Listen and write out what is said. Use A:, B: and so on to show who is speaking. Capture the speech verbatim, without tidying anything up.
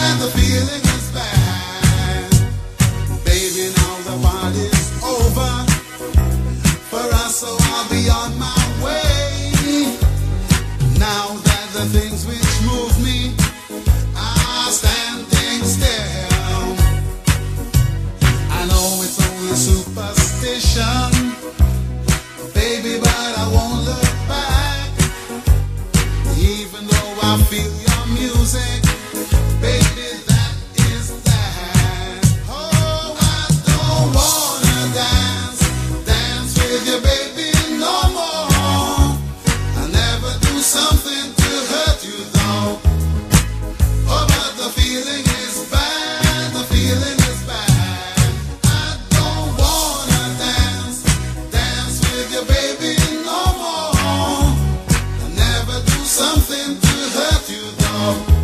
A: and the feeling is bad. Baby, now the party's over for us, so I'll be on my way. Now that the things which move me are standing still. I know it's only superstition, baby, but I won't look back. Even though I feel your music, baby, that is that. Oh, I don't wanna dance, dance with you, baby, no more. I never do something to hurt you, though. Oh, but the feeling is bad, the feeling is bad. I don't wanna dance, dance with you, baby, no more. I never do something to hurt you, though.